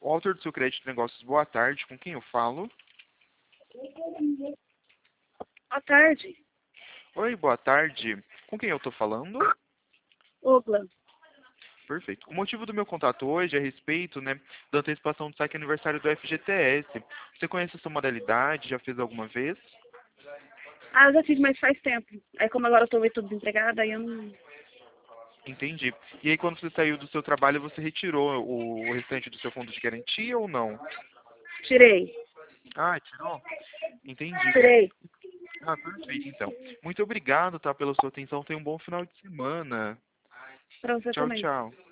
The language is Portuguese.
O autor do seu crédito de negócios, boa tarde. Com quem eu falo? Boa tarde. Oi, boa tarde. Com quem eu estou falando? Ogla. Perfeito. O motivo do meu contato hoje é a respeito, né, da antecipação do saque aniversário do FGTS. Você conhece essa modalidade? Já fez alguma vez? Ah, eu já fiz, mas faz tempo. Aí como agora eu tô tudo desempregada, aí eu não Entendi. E aí, quando você saiu do seu trabalho, você retirou o restante do seu fundo de garantia ou não? tirei. Ah, tirou? Entendi. Tirei. Ah, perfeito, então. Muito obrigado, tá, pela sua atenção. Tenha um bom final de semana. Pra você Tchau, também. tchau.